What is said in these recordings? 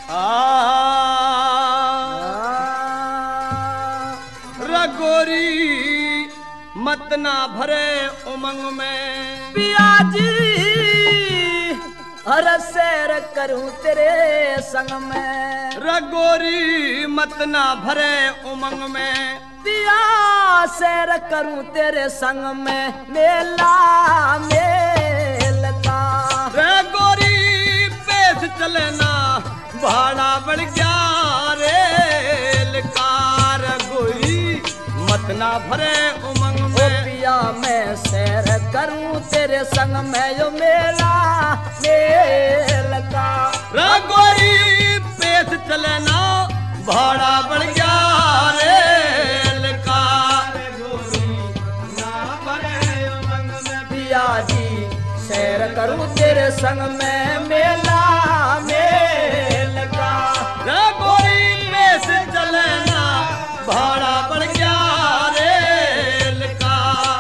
रगोरी मत ना भरे उमंग में पिया जी हर सैर करूं तेरे संग में। रगोरी मत ना भरे उमंग में पिया सैर करूं तेरे संग में मेला मेल का। रगोरी पेश चलना भाड़ा बढ़ गया रेल का। रगोरी मत ना भरे उमंग में पिया मैं सैर करूं तेरे संग में यो मेला मेल का। रगोरी पेश चलना भाड़ा बढ़ गया रेल का। पिया जी सैर करूं तेरे संग में मेला मेल का। रगोरी पेश चलना भाड़ा बढ़ गया रेल का।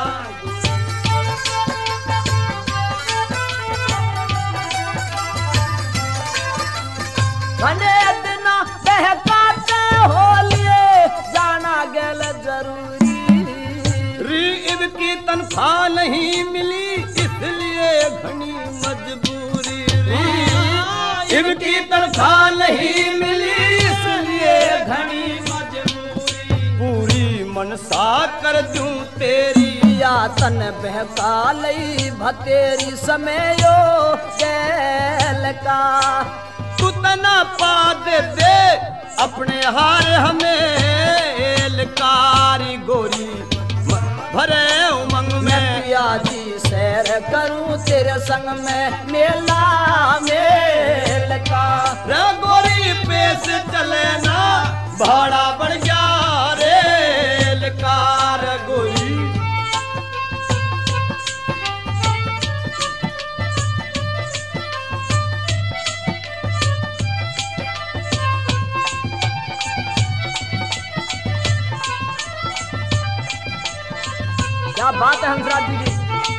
घने दिना बहकाते हो लिए जाना गैल जरूरी। रीब की तनख्वाह नहीं मिली इसलिए घनी मजबूरी। रीब की तनख्वाह नहीं मिली इसलिए घनी मजबूरी। पूरी मनसा कर दूं तेरी या तन बहका लई भतेरी समयो गैल का। तू तना पा दे अपने हार हमें कारी गोरी भरे उमंग में। पिया जी सैर करूं तेरे संग में मेला मेल का। रगोरी पेश चलना भाड़ा बढ़ गया रेल का। रगोरी क्या बात है हंसराज जी।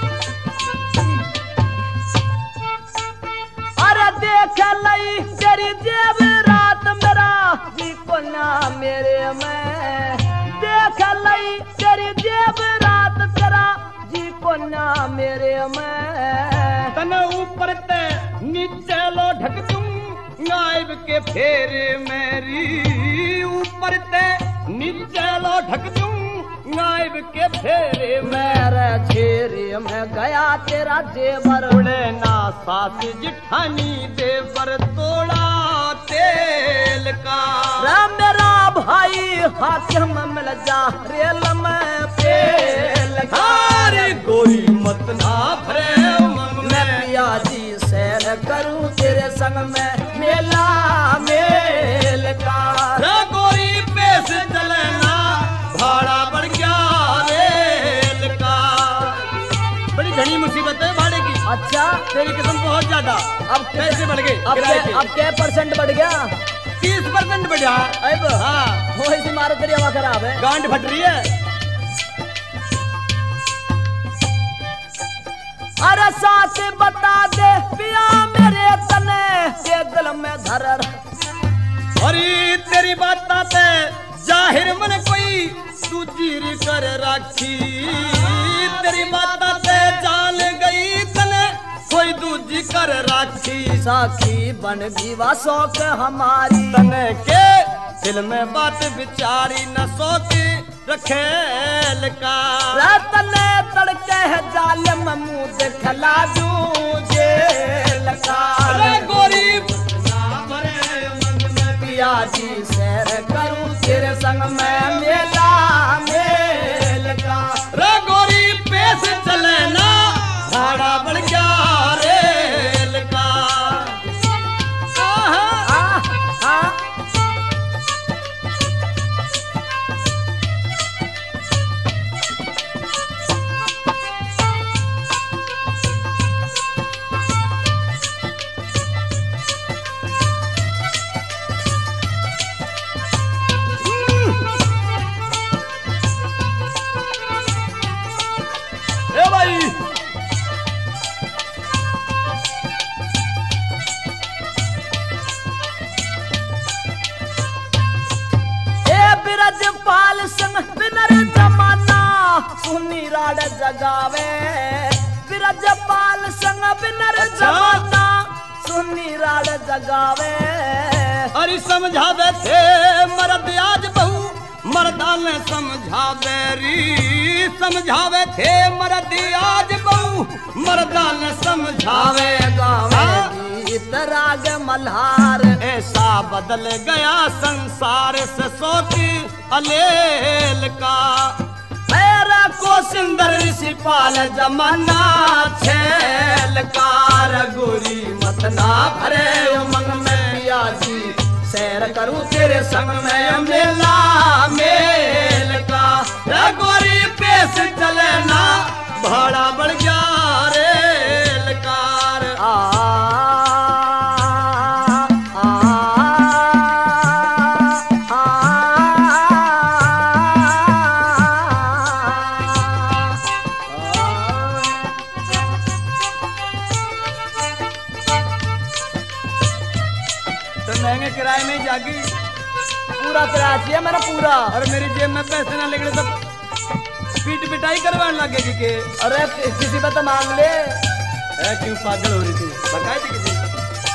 अरे देख लई तेरी जेब रात मेरा जी को ना मेरे में। देख लई तेरी जेब रात तेरा जी को ना मेरे में। तन ऊपर ते नीचे लो ढक दूं गायब के फेरे मेरी। ऊपर ते नीचे लो ढक दूं गायब के फेरे मेरे छेरे में गया तेरा जेवर। उड़े ना सास जिठानी देवर तोड़ा तेल का। रे मेरा भाई हाकिम मिल जा रेल में पेल का। हारी गोरी मत ना भरे उमंग मैं में। पिया जी सैर करूं तेरे संग में मेला मेल का। रगोरी पेश चलना भाड़ा बढ़ गया रेल का। बड़ी घनी मुसीबत है भाड़े की। अच्छा तेरी किस्म बहुत ज्यादा। अब कैसे बढ़ गए अब क्या % बढ़ गया? 30% बढ़ा। अब हाँ वो ऐसी मारो तेरी हवा खराब है। गांड फट रही है। अरे साथ बता दे पिया मेरे तने ये दिल में धर। अरे तेरी बात आते जाहिर मन कोई सुजीर कर राखी। तेरी बात आते जान गई तने कोई दूजी कर राखी। साखी बन गीवा शौक हमारी। तने के दिल में बात बिचारी न सोती रखेल का। तने तड़के है जालिम मुंह दिखला दूं जेल का। गोरी पिया जी सैर करूं तेरे संग में मेला मेल का। रगोरी पेश चलना भाड़ा बढ़ गया रेल का। सुनी राड जगावे ब्रजपाल संग बिनर अच्छा। जमाना सुनी राड जगावे अरे समझावे थे मर्द आज बहू मर्दा ने समझावे री समझावे थे मर्द आज बहू मर्दा ने समझावे गावे गीत राग मल्हार ऐसा बदल गया संसार से सोती अलेल का मेरा को सुंदर ऋषिपाल जमाना छेलकार गोरी मत ना भरे उमंग में पिया जी सैर करूं तेरे संग में मेला मेल का रे गोरी पेश चले ना भाड़ा बढ़ गया रेल कार महंगे किराए में जागी पूरा किराया चाहिए मेरा पूरा। और मेरी जेब में पैसे ना निकले तो पीट पिटाई करवाने लगेगी के अरे किसी पे तो मांग ले। क्यों पागल हो रही थी बताई थी किसी